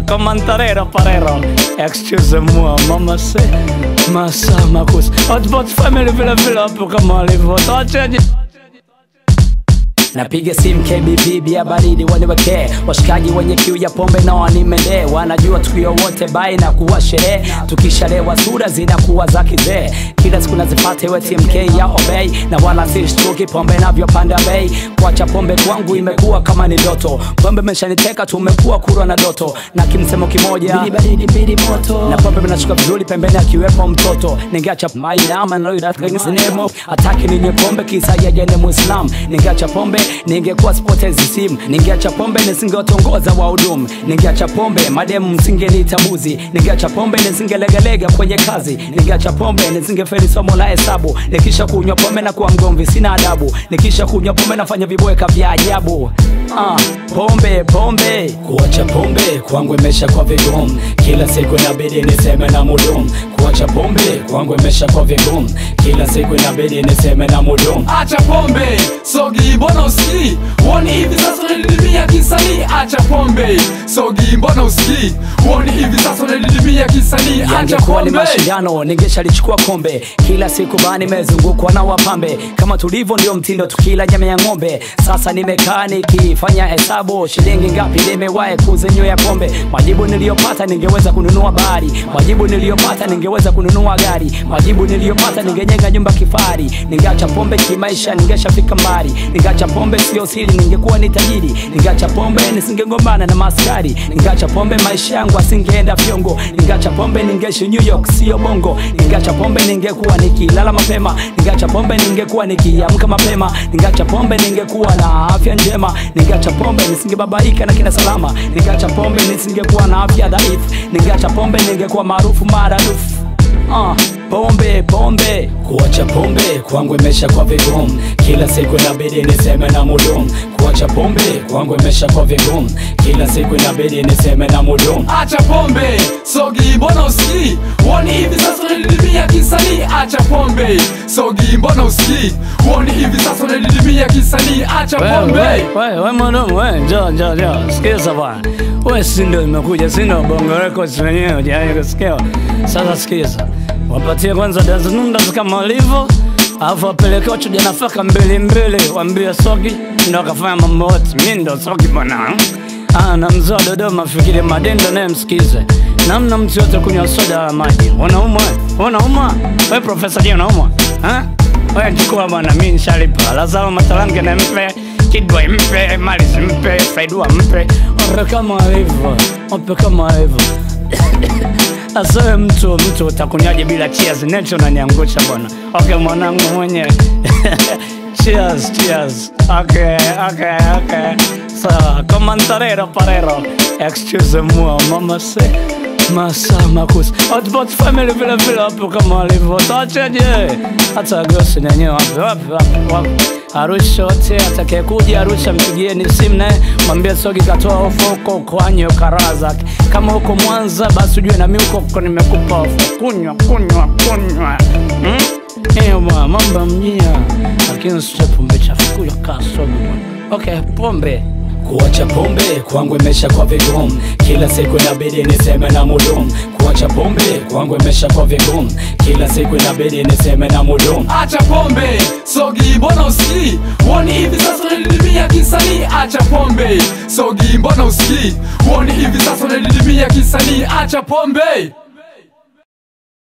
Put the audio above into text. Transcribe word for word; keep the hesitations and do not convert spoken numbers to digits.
Commentarero parero. Excusez-moi, mama say. Massa makus. Hot but family villa villa kama livo. Tocheje. Napiga simu K B B bia baridi waniwekee. Washikaji wenye kiu ya pombe na wanimende. Wanajua tukio wote bai na kuwa sherehe. Tukishalewa sura zinakuwa za kizee. Kila siku nazipata iwe T M K ya obey. Na wala sishtuki pombe navyopanda bei. Kuacha pombe kwangu imekuwa kama ni ndoto. Pombe imeshaniteka tumekuwa kurwa na doto. Na kimsemo kimoja bidi baridi bidi moto. Na pombe binashuka vizuri pembeni akiwepo mtoto. Ningeacha maidama na loida sinemo. Ataki ninye pombe kisa yeye ni Muislam. Ningeacha pombe ningekuwa spotezi simu. Ningeacha pombe nisingewatongoza wahudumu. Ningeacha pombe mademu msingenitabuzi. Ningeacha pombe nisingelegalega kwenye kazi. Ningeacha pombe nisingefeli somo la hesabu. Nikisha kunywa pombe na kuwa mgomvi sina adabu. Nikisha kunywa pombe nafanya vibweka vya ajabu. Ah, pombe pombe. Kuacha pombe kwangu imesha kwa vigumu. Kila siku inabidi niseme na mhudumu. Kuacha pombe kwangu imesha kwa vigumu. Kila siku inabidi niseme na mhudumu. Acha pombe, sogi mbona usikii? Woni hivi sasa unadidimia kisanii. Acha pombe, sogi mbona usikii? Woni hivi sasa unadidimia kisanii. Acha pombe. Ni mashindano ningeshalichukua kombe. Kila siku bani mezungukwa na wapambe. Kama tulivyo ndio mtindo tukila nyama ya ng'ombe. Sasa nimekaa nikifanya hesabu shilingi ngapi nimewahi kuzinywea pombe. Majibu niliyopata ningeweza kununua bahari. Majibu niliyopata ningeweza kununua gari. Majibu niliyopata ningejenga nyumba kifahari. Ningeacha pombe kimaisha ningeshafika mbali. Ningeacha pombe sio siri ningekuwa ni tajiri. Ningeacha pombe nisingegombana na maskari. Ningeacha pombe maisha yangu asingeenda fyongo. Ningeacha pombe ningeishi New York sio bongo. Ningeacha pombe ningekuwa nikilala mapema. Ningeacha pombe ningekuwa nikiamka mapema. Ningeacha pombe ningekuwa na afya njema. Ningeacha pombe nisingebabaika na kina salama. Ningeacha pombe nisingekuwa na afya dhaifu. Ningeacha pombe ningekuwa maarufu maradufu. Ah, pombe pombe. Kuacha pombe kwangu imesha kwa vigumu. Kila siku inabidi niseme na mhudumu. Kuacha pombe kwangu imesha kwa vigumu. Kila siku inabidi niseme na mhudumu. Acha pombe, sogi mbona usikii? Woni hivi sasa unadidimia kisanii. Acha pombe, sogi mbona usikii? Woni hivi sasa unadidimia kisanii. Acha pombe. Wewe wewe mwanangu wewe njoo njoo njoo. Sikiza bwana. Wewe si ndio nimekuja sina Bongo Records wenyewe hujawahi kusikia. Sasa sikiza. Wapatie kwanza daznunda kama walivyo. Alafu wapeleke wachuja nafaka mbili mbili. Waambie sogi ndo akafanya mambo yote. Mimi ndo sogi bwana. Ah, na mzoa Dodoma fikiri madendo naye msikize. Namna mtu yote kunywa soda ya maji. Unaumwa? Unaumwa? Wewe profesa je unaumwa? Ha? Wewe chukua bwana mimi nishalipa. Lazima matalange na mpe, Kidwa mpe, Maris mpe, Faidua mpe. Wape kama hivyo. Wape kama hivyo. Asawe mtu mtu utakunyaje bila cheers. Necho unaniangusha bwana. Okay mwanangu mwenye. Cheers, cheers. Okay, okay, okay. So, commentarero parero. Excusez-moi, mama say. Massa makus. Hot but family villa villa hapo kama livo. Tocheje. Hata gosi nenyewe wapi wapi wapi wapi. Arusha wote atakayekuja Arusha mpigieni simu naye mwambie sogi katoa ofa huko kwanyo karaza. Kama huko Mwanza basi ujue na mimi huko nimekupa ofa. Kunywa kunywa kunywa. Hmm? Eh bwana mambo mjia. Lakini sio pombe chafu kunywa kasogi bwana. Okay, pombe. Kuacha pombe kwangu imesha kwa vigumu. Kila siku inabidi niseme na mhudumu. Kuacha pombe kwangu imesha kwa vigumu. Kila siku inabidi niseme na mhudumu. Acha pombe, sogi mbona usikii? Woni hivi sasa unadidimia kisanii. Acha pombe, sogi mbona usikii? Woni hivi sasa unadidimia kisanii. Acha pombe.